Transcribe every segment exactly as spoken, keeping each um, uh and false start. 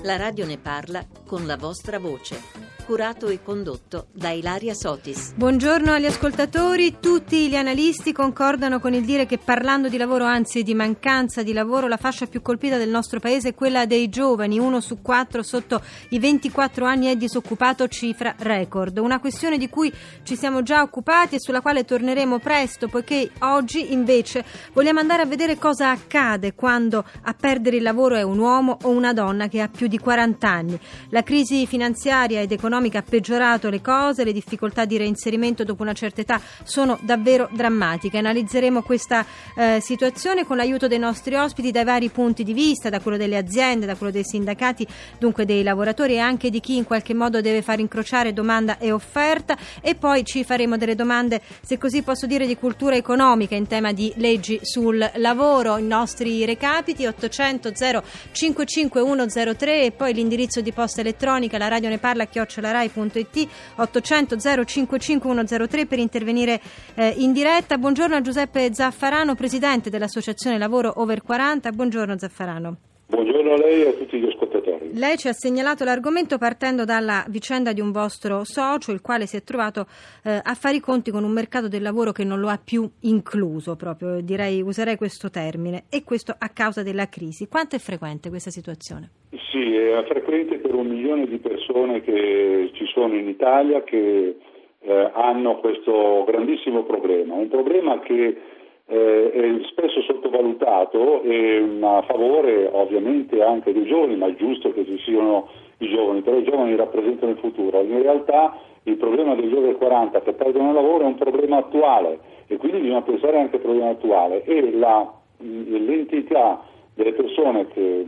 La radio ne parla con la vostra voce. Curato e condotto da Ilaria Sotis. Buongiorno agli ascoltatori. Tutti gli analisti concordano con il dire che parlando di lavoro, anzi di mancanza di lavoro, la fascia più colpita del nostro paese è quella dei giovani. Uno su quattro sotto i ventiquattro anni è disoccupato, cifra record. Una questione di cui ci siamo già occupati e sulla quale torneremo presto, poiché oggi invece vogliamo andare a vedere cosa accade quando a perdere il lavoro è un uomo o una donna che ha più di quaranta anni. La crisi finanziaria ed economica ha peggiorato le cose, le difficoltà di reinserimento dopo una certa età sono davvero drammatiche. Analizzeremo questa eh, situazione con l'aiuto dei nostri ospiti dai vari punti di vista, da quello delle aziende, da quello dei sindacati, dunque dei lavoratori e anche di chi in qualche modo deve far incrociare domanda e offerta, e poi ci faremo delle domande, se così posso dire, di cultura economica in tema di leggi sul lavoro. I nostri recapiti ottocento zero cinquantacinque centotre e poi l'indirizzo di posta elettronica la radio ne parla chiocciola rai punto it, ottocento zero cinquantacinque centotre per intervenire eh, in diretta. Buongiorno a Giuseppe Zaffarano, presidente dell'Associazione Lavoro Over quaranta. Buongiorno Zaffarano. Buongiorno a lei e a tutti gli ascoltatori. Lei ci ha segnalato l'argomento partendo dalla vicenda di un vostro socio, il quale si è trovato eh, a fare i conti con un mercato del lavoro che non lo ha più incluso, proprio direi, userei questo termine, e questo a causa della crisi. Quanto è frequente questa situazione? Sì, è frequente per un milione di persone che ci sono in Italia che eh, hanno questo grandissimo problema, un problema che eh, è spesso sottovalutato e a favore ovviamente anche dei giovani, ma è giusto che ci siano i giovani, però i giovani rappresentano il futuro. In realtà il problema degli over quaranta che perdono il lavoro è un problema attuale e quindi bisogna pensare anche al problema attuale, e la, l'entità delle persone che,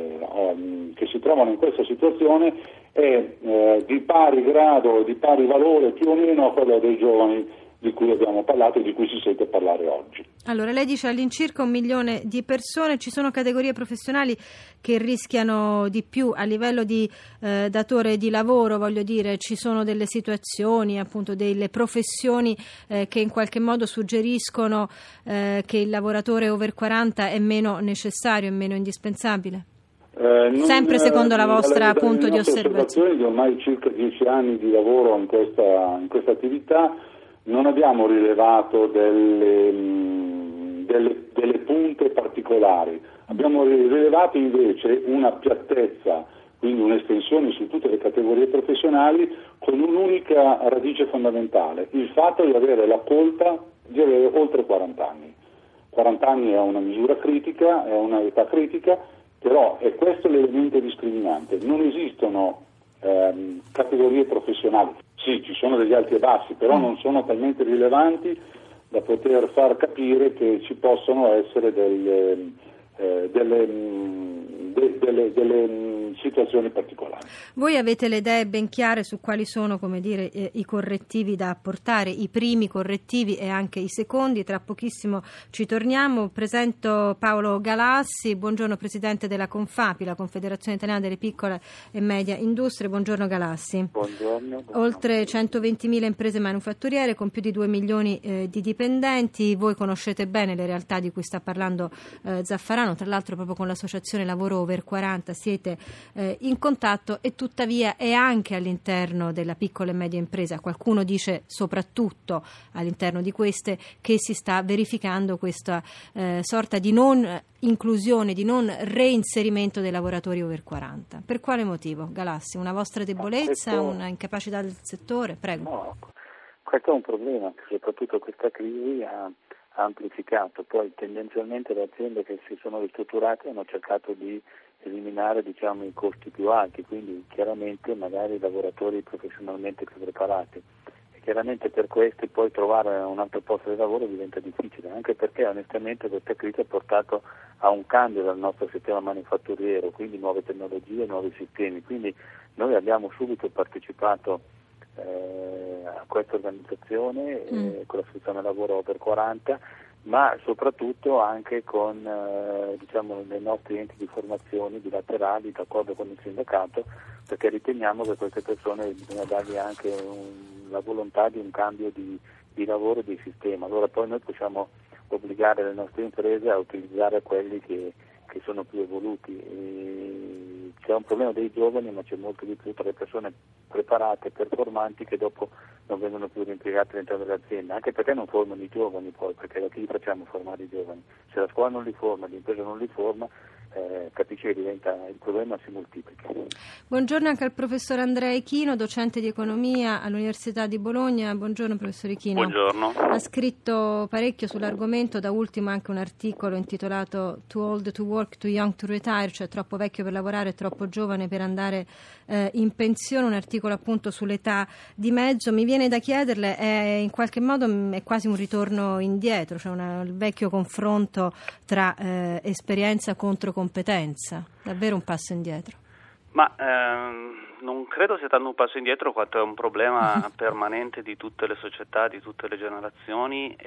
eh, che si trovano in questa situazione è eh, di pari grado, di pari valore più o meno a quella dei giovani di cui abbiamo parlato e di cui si sente parlare oggi. Allora, lei dice all'incirca un milione di persone. Ci sono categorie professionali che rischiano di più a livello di eh, datore di lavoro, voglio dire, ci sono delle situazioni, appunto delle professioni eh, che in qualche modo suggeriscono eh, che il lavoratore over quaranta è meno necessario, è meno indispensabile? Eh, non, Sempre secondo la vostra dalle, punto di osservazione. Di ormai circa dieci anni di lavoro in questa, in questa attività non abbiamo rilevato delle, delle, delle punte particolari, abbiamo rilevato invece una piattezza, quindi un'estensione su tutte le categorie professionali con un'unica radice fondamentale, il fatto di avere la colpa di avere oltre quaranta anni. quaranta anni è una misura critica, è una età critica, però è questo l'elemento discriminante. Non esistono ehm, categorie professionali. Sì, ci sono degli alti e bassi, però non sono talmente rilevanti da poter far capire che ci possono essere delle, eh, delle, de, delle, delle situazioni particolari. Voi avete le idee ben chiare su quali sono, come dire, eh, i correttivi da apportare, i primi correttivi e anche i secondi. Tra pochissimo ci torniamo. Presento Paolo Galassi. Buongiorno, presidente della Confapi, la Confederazione Italiana delle Piccole e Media Industrie. Buongiorno Galassi. Buongiorno. buongiorno. Oltre centoventimila imprese manufatturiere con più di due milioni eh, di dipendenti. Voi conoscete bene le realtà di cui sta parlando eh, Zaffarano, tra l'altro proprio con l'associazione Lavoro Over quaranta siete eh, in contatto, e tuttavia è anche all'interno della piccola e media impresa, qualcuno dice soprattutto all'interno di queste, che si sta verificando questa eh, sorta di non inclusione, di non reinserimento dei lavoratori over quaranta. Per quale motivo, Galassi? Una vostra debolezza, questo... una incapacità del settore? Prego. No, questo è un problema che soprattutto questa crisi ha amplificato. Poi tendenzialmente le aziende che si sono ristrutturate hanno cercato di eliminare, diciamo, i costi più alti, quindi chiaramente magari lavoratori professionalmente più preparati, e chiaramente per questi poi trovare un altro posto di lavoro diventa difficile, anche perché onestamente questa crisi ha portato a un cambio del nostro sistema manifatturiero, quindi nuove tecnologie, nuovi sistemi. Quindi noi abbiamo subito partecipato eh, a questa organizzazione mm. eh, con l'associazione Lavoro Over quaranta, ma soprattutto anche con eh, diciamo, nei nostri enti di formazione bilaterali, d'accordo con il sindacato, perché riteniamo che queste persone bisogna dargli anche un, la volontà di un cambio di, di lavoro e di sistema. Allora poi noi possiamo obbligare le nostre imprese a utilizzare quelli che, che sono più evoluti, e c'è un problema dei giovani, ma c'è molto di più tra le persone preparate, performanti, che dopo non vengono più reimpiegate all'interno dell'azienda, anche perché non formano i giovani poi, perché da chi li facciamo formare i giovani? Se la scuola non li forma, l'impresa non li forma, eh, capisce che diventa, il problema si moltiplica. Buongiorno anche al professor Andrea Ichino, docente di economia all'Università di Bologna. Buongiorno professor Ichino. Buongiorno. Ha scritto parecchio sull'argomento, da ultimo anche un articolo intitolato Too Old to Work, Too Young to Retire, cioè troppo vecchio per lavorare, troppo giovane per andare eh, in pensione, un articolo appunto sull'età di mezzo. Mi viene da chiederle, è in qualche modo è quasi un ritorno indietro, cioè una, il vecchio confronto tra eh, esperienza contro competenza, davvero un passo indietro? Ma ehm, non credo sia tanto un passo indietro quanto è un problema permanente di tutte le società, di tutte le generazioni,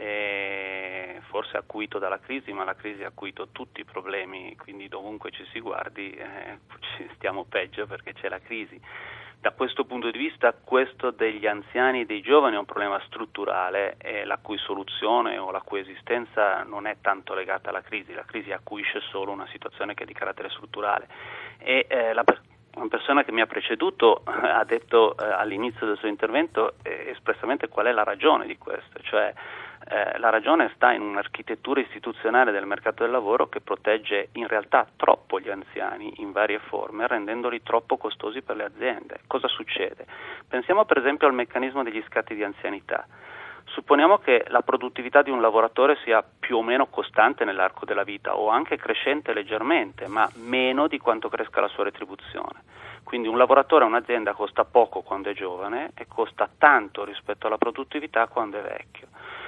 e forse acuito dalla crisi, ma la crisi ha acuito tutti i problemi, quindi dovunque ci si guardi eh, ci stiamo peggio perché c'è la crisi. Da questo punto di vista, questo degli anziani e dei giovani è un problema strutturale, e la cui soluzione o la cui esistenza non è tanto legata alla crisi. La crisi acuisce solo una situazione che è di carattere strutturale. E eh, la per- una persona che mi ha preceduto eh, ha detto eh, all'inizio del suo intervento eh, espressamente qual è la ragione di questo, cioè Eh, la ragione sta in un'architettura istituzionale del mercato del lavoro che protegge in realtà troppo gli anziani in varie forme, rendendoli troppo costosi per le aziende. Cosa succede? Pensiamo per esempio al meccanismo degli scatti di anzianità. Supponiamo che la produttività di un lavoratore sia più o meno costante nell'arco della vita o anche crescente leggermente, ma meno di quanto cresca la sua retribuzione. Quindi un lavoratore a un'azienda costa poco quando è giovane e costa tanto rispetto alla produttività quando è vecchio.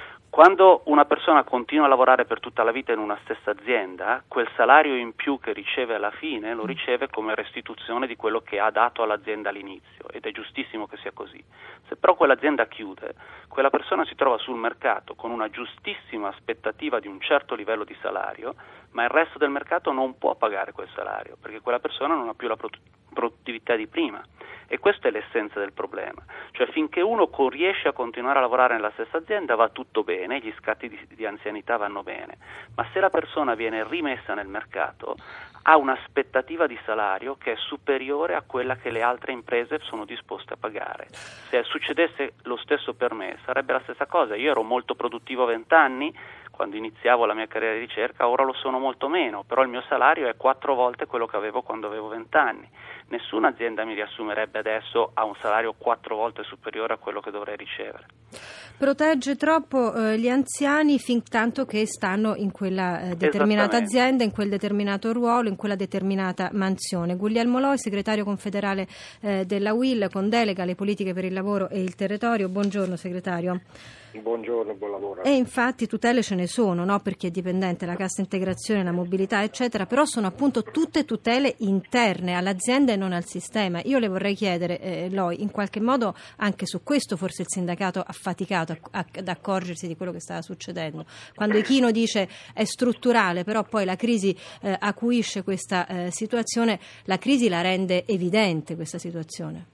Quando una persona continua a lavorare per tutta la vita in una stessa azienda, quel salario in più che riceve alla fine lo riceve come restituzione di quello che ha dato all'azienda all'inizio, ed è giustissimo che sia così. Se però quell'azienda chiude, quella persona si trova sul mercato con una giustissima aspettativa di un certo livello di salario, ma il resto del mercato non può pagare quel salario, perché quella persona non ha più la produttività di prima. E questa è l'essenza del problema, cioè finché uno riesce a continuare a lavorare nella stessa azienda va tutto bene, gli scatti di, di anzianità vanno bene, ma se la persona viene rimessa nel mercato ha un'aspettativa di salario che è superiore a quella che le altre imprese sono disposte a pagare. Se succedesse lo stesso per me sarebbe la stessa cosa. Io ero molto produttivo a venti anni quando iniziavo la mia carriera di ricerca, ora lo sono molto meno, però il mio salario è quattro volte quello che avevo quando avevo venti anni. Nessuna azienda mi riassumerebbe adesso a un salario quattro volte superiore a quello che dovrei ricevere. Protegge troppo eh, gli anziani fin tanto che stanno in quella eh, determinata azienda, in quel determinato ruolo, in quella determinata mansione. Guglielmo Loi, segretario confederale eh, della U I L con delega alle politiche per il lavoro e il territorio. Buongiorno segretario. Buongiorno, buon lavoro. E infatti tutele ce ne sono, no? Per chi è dipendente, la cassa integrazione, la mobilità, eccetera, però sono appunto tutte tutele interne all'azienda e non al sistema. Io le vorrei chiedere, eh, Loi, in qualche modo anche su questo forse il sindacato ha faticato a, a, ad accorgersi di quello che stava succedendo. Quando Ichino dice è strutturale, però poi la crisi eh, acuisce questa eh, situazione, la crisi la rende evidente questa situazione.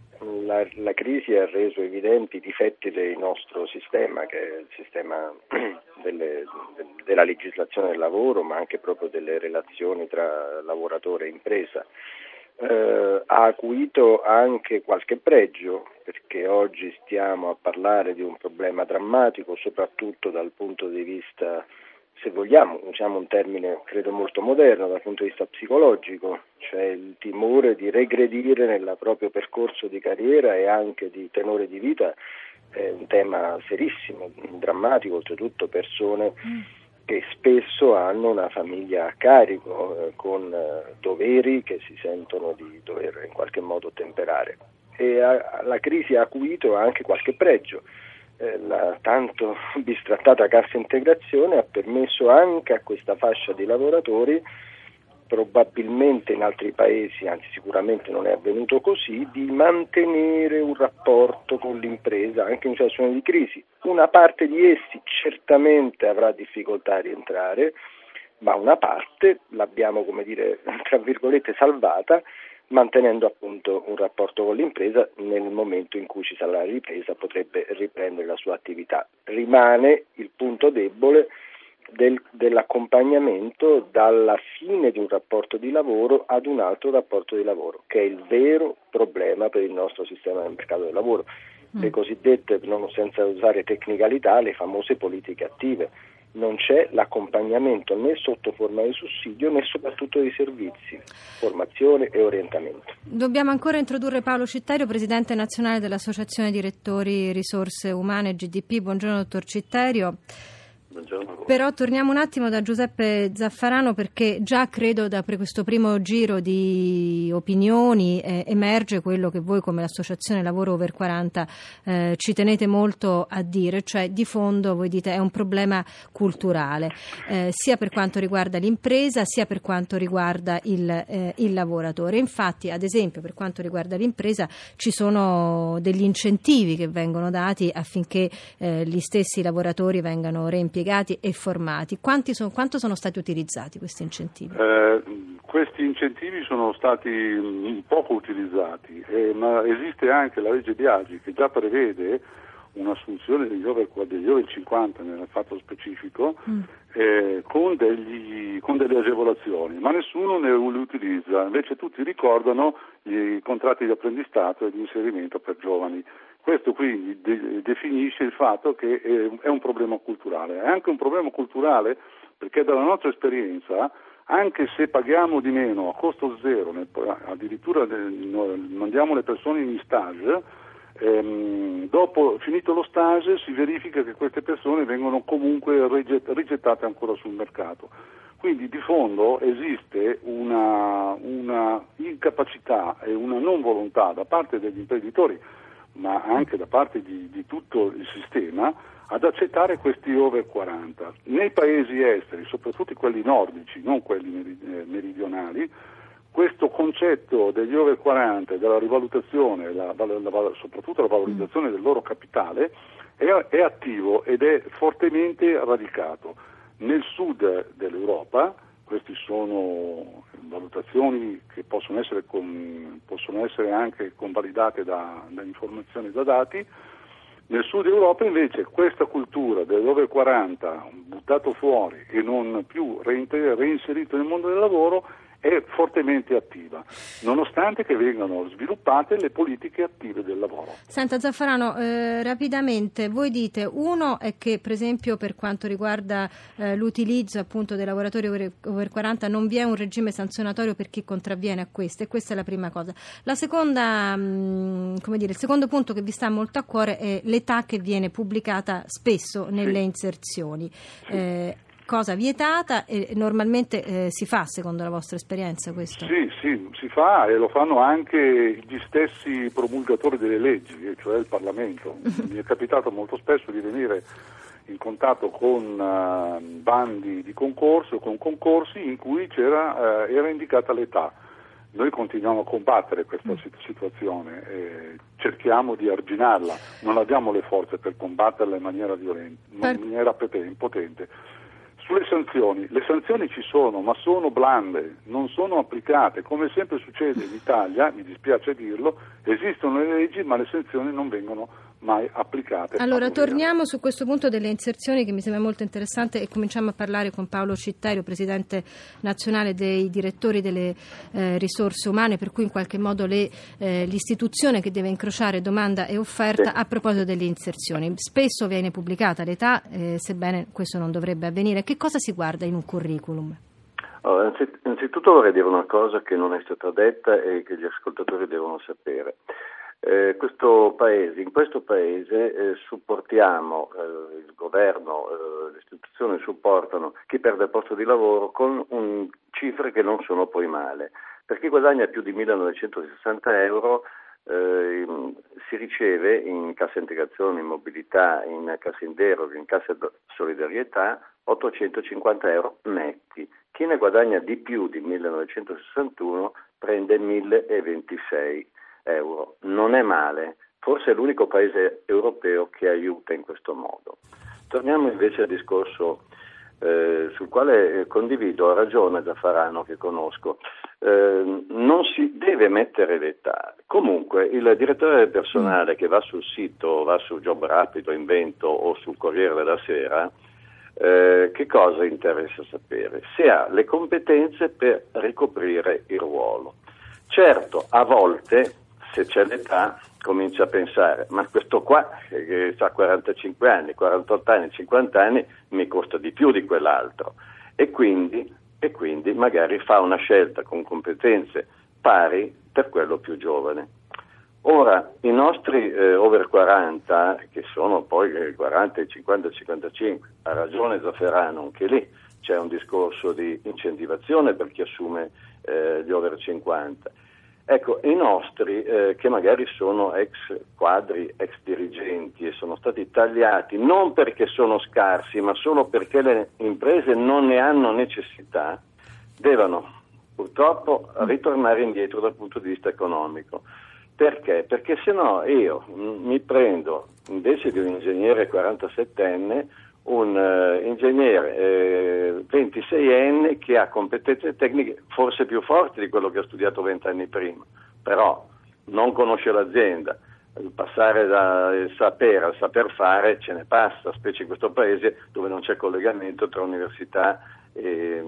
La, la crisi ha reso evidenti i difetti del nostro sistema, che è il sistema delle, de, della legislazione del lavoro, ma anche proprio delle relazioni tra lavoratore e impresa. Eh, ha acuito anche qualche pregio, perché oggi stiamo a parlare di un problema drammatico, soprattutto dal punto di vista, se vogliamo, usiamo un termine credo molto moderno dal punto di vista psicologico, cioè il timore di regredire nel proprio percorso di carriera e anche di tenore di vita. È un tema serissimo, drammatico, oltretutto persone che spesso hanno una famiglia a carico, eh, con eh, doveri che si sentono di dover in qualche modo temperare. E a, la crisi ha acuito anche qualche pregio. La tanto bistrattata cassa integrazione ha permesso anche a questa fascia di lavoratori, probabilmente in altri paesi, anzi sicuramente non è avvenuto così, di mantenere un rapporto con l'impresa anche in situazioni di crisi. Una parte di essi certamente avrà difficoltà a rientrare, ma una parte l'abbiamo, come dire, tra virgolette salvata, mantenendo appunto un rapporto con l'impresa nel momento in cui ci sarà la ripresa potrebbe riprendere la sua attività. Rimane il punto debole del, dell'accompagnamento dalla fine di un rapporto di lavoro ad un altro rapporto di lavoro, che è il vero problema per il nostro sistema del mercato del lavoro. Le cosiddette, non senza usare tecnicalità, le famose politiche attive. Non c'è l'accompagnamento né sotto forma di sussidio né soprattutto di servizi, formazione e orientamento. Dobbiamo ancora introdurre Paolo Citterio, Presidente nazionale dell'Associazione Direttori Risorse Umane G D P. Buongiorno dottor Citterio. Buongiorno. Però torniamo un attimo da Giuseppe Zaffarano, perché già credo da questo primo giro di opinioni eh, emerge quello che voi come l'Associazione Lavoro Over quaranta eh, ci tenete molto a dire, cioè di fondo voi dite è un problema culturale, eh, sia per quanto riguarda l'impresa sia per quanto riguarda il, eh, il lavoratore. Infatti, ad esempio, per quanto riguarda l'impresa ci sono degli incentivi che vengono dati affinché eh, gli stessi lavoratori vengano reimpiegati e formati. Quanti sono, quanto sono stati utilizzati questi incentivi? Eh, questi incentivi sono stati mh, poco utilizzati, eh, ma esiste anche la legge Biagi che già prevede un'assunzione degli over, degli over cinquanta nel fatto specifico mm. eh, con, degli, con delle agevolazioni, ma nessuno ne li utilizza. Invece tutti ricordano i contratti di apprendistato e di inserimento per giovani. Questo quindi de- definisce il fatto che è un problema culturale. È anche un problema culturale perché dalla nostra esperienza, anche se paghiamo di meno a costo zero, nel, addirittura de- no, mandiamo le persone in stage, ehm, dopo finito lo stage si verifica che queste persone vengono comunque riget- rigettate ancora sul mercato. Quindi di fondo esiste una, una incapacità e una non volontà da parte degli imprenditori, ma anche da parte di, di tutto il sistema, ad accettare questi over quaranta. Nei paesi esteri, soprattutto quelli nordici, non quelli meridionali, questo concetto degli over quaranta e della rivalutazione, la, la, la, soprattutto la valorizzazione del loro capitale, è, è attivo ed è fortemente radicato. Nel sud dell'Europa, queste sono valutazioni che possono essere, con, possono essere anche convalidate da, da informazioni e da dati. Nel sud Europa invece questa cultura dell'over quaranta buttato fuori e non più reinserito nel mondo del lavoro è fortemente attiva, nonostante che vengano sviluppate le politiche attive del lavoro. Senta Zaffarano, eh, rapidamente, voi dite, uno è che per esempio per quanto riguarda eh, l'utilizzo appunto dei lavoratori over, over quaranta non vi è un regime sanzionatorio per chi contravviene a questo, e questa è la prima cosa. La seconda, mh, come dire, il secondo punto che vi sta molto a cuore è l'età che viene pubblicata spesso nelle sì. inserzioni. Sì. Eh, cosa vietata e normalmente eh, si fa secondo la vostra esperienza questo? Sì, sì, si fa e lo fanno anche gli stessi promulgatori delle leggi, cioè il Parlamento. Mi è capitato molto spesso di venire in contatto con uh, bandi di concorso, con concorsi in cui c'era, uh, era indicata l'età. Noi continuiamo a combattere questa situazione e cerchiamo di arginarla, non abbiamo le forze per combatterla in maniera violenta, in maniera impotente. Sulle sanzioni, le sanzioni ci sono, ma sono blande, non sono applicate, come sempre succede in Italia, mi dispiace dirlo, esistono le leggi ma le sanzioni non vengono mai applicate. Allora torniamo su questo punto delle inserzioni che mi sembra molto interessante e cominciamo a parlare con Paolo Citterio, Presidente nazionale dei direttori delle eh, risorse umane, per cui in qualche modo le, eh, l'istituzione che deve incrociare domanda e offerta. Sì. A proposito delle inserzioni, spesso viene pubblicata l'età, eh, sebbene questo non dovrebbe avvenire. Che cosa si guarda in un curriculum? Allora, innanzitutto vorrei dire una cosa che non è stata detta e che gli ascoltatori devono sapere. Eh, questo paese, in questo paese eh, supportiamo, eh, il governo, eh, le istituzioni supportano chi perde il posto di lavoro con un, cifre che non sono poi male. Per chi guadagna più di millenovecentosessanta euro eh, si riceve in cassa integrazione, in mobilità, in cassa in deroga, in cassa solidarietà ottocentocinquanta euro netti. Chi ne guadagna di più di millenovecentosessantuno prende milleventisei euro. Non è male, forse è l'unico paese europeo che aiuta in questo modo. Torniamo invece al discorso eh, sul quale condivido, ha ragione Zaffarano che conosco, eh, non si deve mettere l'età. Comunque il direttore del personale che va sul sito, va su Job Rapido, Invento o sul Corriere della Sera, Eh, che cosa interessa sapere? Se ha le competenze per ricoprire il ruolo. Certo, a volte, se c'è l'età, comincia a pensare, ma questo qua che ha quarantacinque anni, quarantotto anni, cinquanta anni, mi costa di più di quell'altro. E quindi, e quindi magari fa una scelta con competenze pari per quello più giovane. Ora, i nostri eh, over quaranta, che sono poi eh, quaranta, cinquanta, cinquantacinque, ha ragione Zafferano, anche lì c'è un discorso di incentivazione per chi assume eh, gli over cinquanta. Ecco, i nostri, eh, che magari sono ex quadri, ex dirigenti e sono stati tagliati non perché sono scarsi, ma solo perché le imprese non ne hanno necessità, devono purtroppo ritornare indietro dal punto di vista economico. Perché? Perché se no io mi prendo, invece di un ingegnere quarantasettenne, un uh, ingegnere eh, ventiseienne che ha competenze tecniche forse più forti di quello che ha studiato vent'anni prima, però non conosce l'azienda. Passare dal sapere al saper fare ce ne passa, specie in questo paese dove non c'è collegamento tra università e,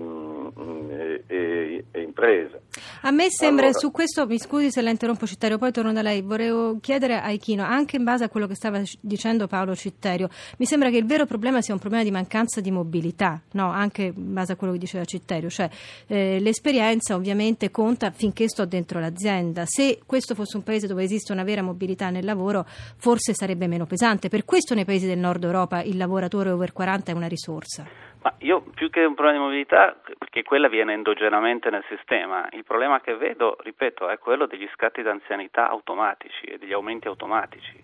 e, e, e impresa. A me sembra, allora, su questo, mi scusi se la interrompo Citterio, poi torno da lei, volevo chiedere a Ichino, anche in base a quello che stava dicendo Paolo Citterio, mi sembra che il vero problema sia un problema di mancanza di mobilità, no? Anche in base a quello che diceva Citterio, cioè eh, l'esperienza ovviamente conta finché sto dentro l'azienda. Se questo fosse un paese dove esiste una vera mobilità nel lavoro, forse sarebbe meno pesante. Per questo nei paesi del nord Europa il lavoratore over quaranta è una risorsa. Ma io più che un problema di mobilità, perché quella viene endogenamente nel sistema, il problema che vedo, ripeto, è quello degli scatti d'anzianità automatici e degli aumenti automatici.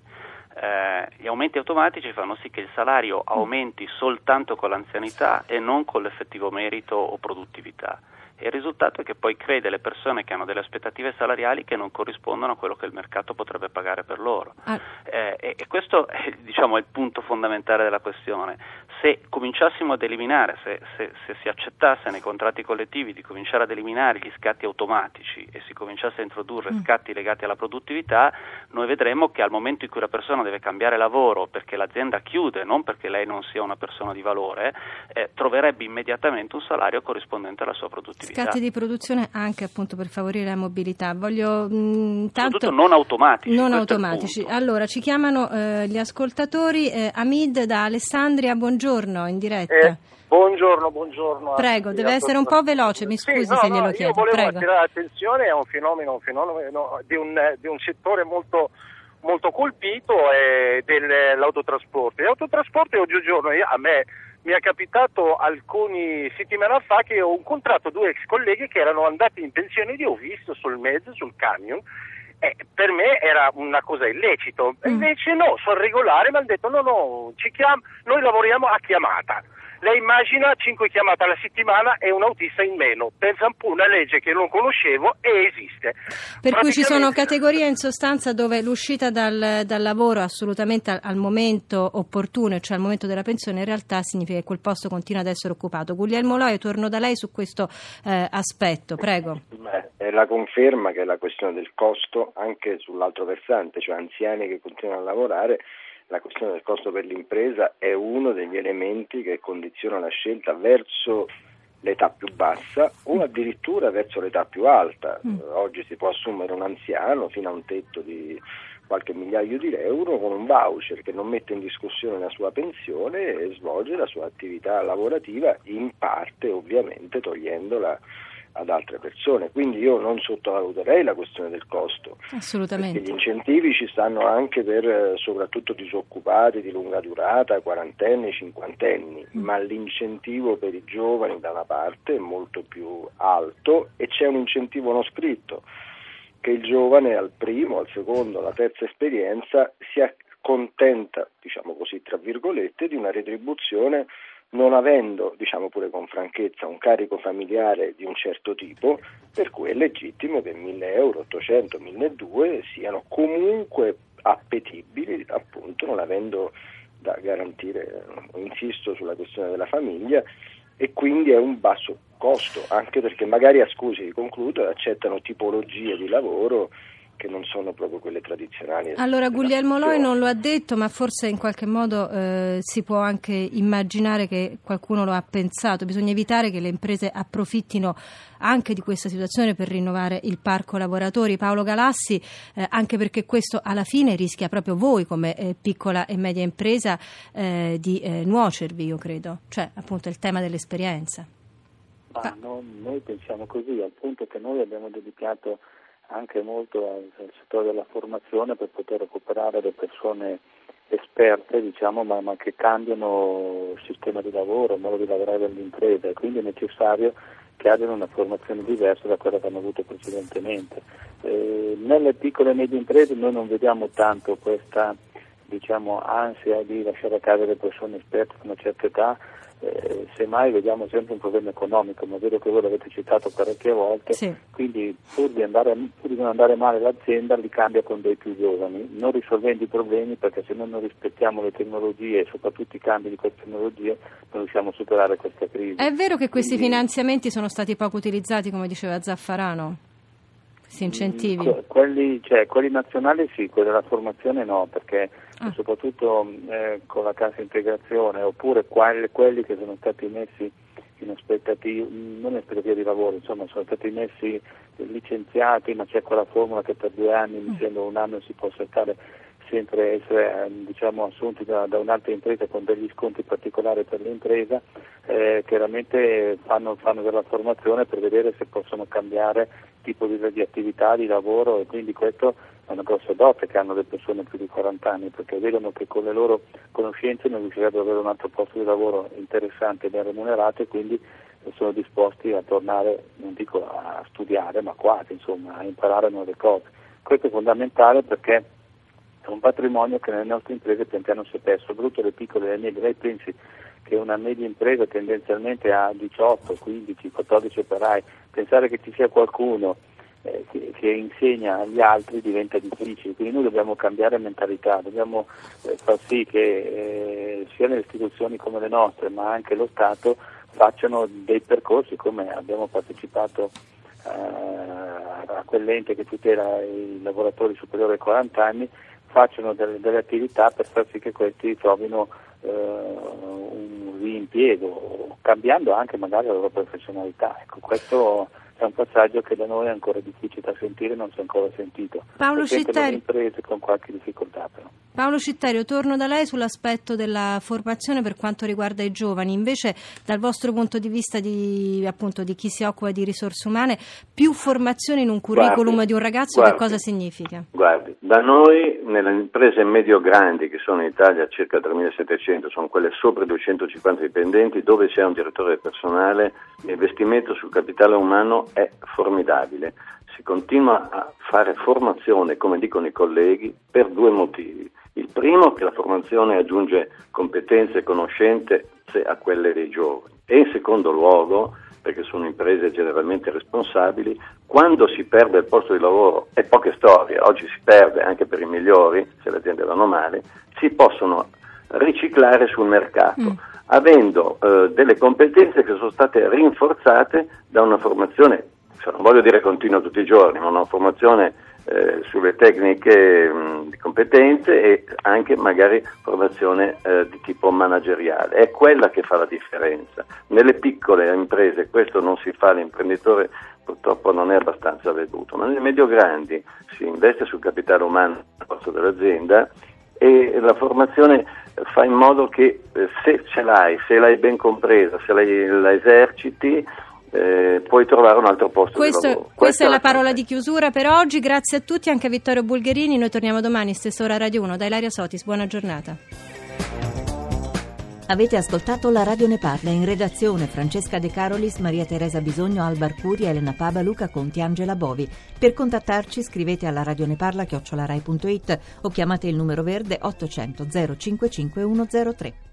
Eh, gli aumenti automatici fanno sì che il salario aumenti soltanto con l'anzianità e non con l'effettivo merito o produttività. E il risultato è che poi crei delle persone che hanno delle aspettative salariali che non corrispondono a quello che il mercato potrebbe pagare per loro. Ah. Eh, e, e questo è, diciamo, è il punto fondamentale della questione. Se cominciassimo ad eliminare, se, se, se si accettasse nei contratti collettivi di cominciare ad eliminare gli scatti automatici e si cominciasse a introdurre mm. scatti legati alla produttività, noi vedremo che al momento in cui la persona deve cambiare lavoro perché l'azienda chiude, non perché lei non sia una persona di valore, eh, troverebbe immediatamente un salario corrispondente alla sua produttività. Scatti di produzione anche appunto per favorire la mobilità. Voglio mh, tanto soprattutto non automatici. Non automatici. Allora ci chiamano eh, gli ascoltatori. Eh, Hamid da Alessandria, buongiorno, in diretta. Eh, buongiorno, buongiorno. Prego, deve essere un po' veloce, mi scusi sì, no, se no, glielo chiedo. Io volevo Prego. attirare l'attenzione a un fenomeno, un fenomeno di, un, di un settore molto molto colpito è dell'autotrasporto. L'autotrasporto oggigiorno a me mi è capitato alcuni settimane fa che ho incontrato due ex colleghi che erano andati in pensione e li ho visto sul mezzo, sul camion. Eh, per me era una cosa illecito, mm. invece no, sono regolare, mi hanno detto no no, ci chiam- noi lavoriamo a chiamata. Lei immagina cinque chiamate alla settimana e un autista in meno. Pensa un po' una legge che non conoscevo e esiste. Per cui ci sono categorie in sostanza dove l'uscita dal, dal lavoro assolutamente al, al momento opportuno, cioè al momento della pensione, in realtà significa che quel posto continua ad essere occupato. Guglielmo Loio, torno da lei su questo eh, aspetto, prego. Beh, è la conferma che è la questione del costo anche sull'altro versante, cioè anziani che continuano a lavorare. La questione del costo per l'impresa è uno degli elementi che condiziona la scelta verso l'età più bassa o addirittura verso l'età più alta. Mm. Oggi si può assumere un anziano fino a un tetto di qualche migliaio di euro con un voucher che non mette in discussione la sua pensione e svolge la sua attività lavorativa, in parte ovviamente togliendola ad altre persone. Quindi io non sottovaluterei la questione del costo. Assolutamente. Perché gli incentivi ci stanno anche per soprattutto disoccupati di lunga durata, quarantenni, cinquantenni, mm. ma l'incentivo per i giovani da una parte è molto più alto e c'è un incentivo non scritto, che il giovane al primo, al secondo, alla terza esperienza si accontenta, diciamo così, tra virgolette, di una retribuzione non avendo, diciamo pure con franchezza, un carico familiare di un certo tipo, per cui è legittimo che mille euro, ottocento, milleduecento siano comunque appetibili, appunto non avendo da garantire, insisto sulla questione della famiglia, e quindi è un basso costo, anche perché magari, scusi, concludo, accettano tipologie di lavoro che non sono proprio quelle tradizionali. Allora Guglielmo Loi non lo ha detto, ma forse in qualche modo eh, si può anche immaginare che qualcuno lo ha pensato. Bisogna evitare che le imprese approfittino anche di questa situazione per rinnovare il parco lavoratori. Paolo Galassi, eh, anche perché questo alla fine rischia proprio voi come eh, piccola e media impresa eh, di eh, nuocervi, io credo, cioè appunto il tema dell'esperienza. Ma no, noi pensiamo così, al punto che noi abbiamo dedicato anche molto al, al settore della formazione per poter recuperare le persone esperte, diciamo, ma, ma che cambiano il sistema di lavoro, il modo di lavorare delle imprese, quindi è necessario che abbiano una formazione diversa da quella che hanno avuto precedentemente. Eh, nelle piccole e medie imprese noi non vediamo tanto questa, diciamo, ansia di lasciare a casa le persone esperte con una certa età. Eh, semmai vediamo sempre un problema economico, ma vedo che voi l'avete citato parecchie volte, sì. Quindi pur di, andare, pur di non andare male l'azienda li cambia con dei più giovani, non risolvendo i problemi, perché se noi non rispettiamo le tecnologie e soprattutto i cambi di queste tecnologie non riusciamo a superare questa crisi. È vero che questi Quindi, finanziamenti sono stati poco utilizzati, come diceva Zaffarano? Questi incentivi? Que- quelli, cioè, quelli nazionali sì, quelli della formazione no, perché ah. soprattutto eh, con la cassa integrazione, oppure quelli, quelli che sono stati messi in aspettativa, non in aspettativa di lavoro, insomma sono stati messi licenziati, ma c'è quella formula che per due anni, mi sembra un anno, si possa stare sempre essere diciamo assunti da, da un'altra impresa con degli sconti particolari per l'impresa, eh, chiaramente fanno, fanno della formazione per vedere se possono cambiare tipo di, di attività, di lavoro, e quindi questo è una grossa dote che hanno le persone più di quaranta anni, perché vedono che con le loro conoscenze non riuscirebbero ad avere un altro posto di lavoro interessante e ben remunerato, e quindi sono disposti a tornare, non dico a studiare, ma quasi, insomma, a imparare nuove cose. Questo è fondamentale perché è un patrimonio che nelle nostre imprese pian piano si è perso, soprattutto le piccole e le medie. Lei pensi che una media impresa tendenzialmente ha diciotto, quindici, quattordici operai, pensare che ci sia qualcuno eh, che, che insegna agli altri diventa difficile, quindi noi dobbiamo cambiare mentalità, dobbiamo eh, far sì che eh, sia le istituzioni come le nostre, ma anche lo Stato facciano dei percorsi, come abbiamo partecipato eh, a quell'ente che tutela i lavoratori superiori ai quaranta anni, facciano delle, delle attività per far sì che questi trovino eh, un riimpiego, cambiando anche magari la loro professionalità. Ecco, questo è un passaggio che da noi è ancora difficile da sentire, non si è ancora sentito. Paolo Cittari, imprese con qualche difficoltà però. Paolo Cittario, torno da lei sull'aspetto della formazione per quanto riguarda i giovani. Invece, dal vostro punto di vista di, appunto, di chi si occupa di risorse umane, più formazione in un curriculum guardi, di un ragazzo, guardi, che cosa significa? Guardi, da noi nelle imprese medio-grandi, che sono in Italia circa tremilasettecento, sono quelle sopra i duecentocinquanta dipendenti, dove c'è un direttore del personale, l'investimento sul capitale umano è formidabile. Si continua a fare formazione, come dicono i colleghi, per due motivi. Il primo, che la formazione aggiunge competenze e conoscenze a quelle dei giovani, e in secondo luogo, perché sono imprese generalmente responsabili, quando si perde il posto di lavoro, e poche storie, oggi si perde anche per i migliori, se le aziende vanno male, si possono riciclare sul mercato, mm. avendo eh, delle competenze che sono state rinforzate da una formazione, non voglio dire continua tutti i giorni, ma una formazione eh, sulle tecniche mh, di competenze, e anche magari formazione eh, di tipo manageriale. È quella che fa la differenza. Nelle piccole imprese questo non si fa, l'imprenditore purtroppo non è abbastanza veduto, ma nelle medio-grandi si investe sul capitale umano al posto dell'azienda, e la formazione fa in modo che eh, se ce l'hai, se l'hai ben compresa, se l'hai, la eserciti, Eh, puoi trovare un altro posto Questo, di lavoro. Questa, questa è la parola di chiusura per oggi. Grazie a tutti, anche a Vittorio Bulgherini. Noi torniamo domani, stessa ora Radio uno. Da Ilaria Sotis, buona giornata. Avete ascoltato La Radio Ne Parla, in redazione Francesca De Carolis, Maria Teresa Bisogno, Alba Arcuria, Elena Paba, Luca Conti, Angela Bovi. Per contattarci scrivete alla radioneparla chiocciola rai punto it o chiamate il numero verde ottocento zero cinquantacinque centotre.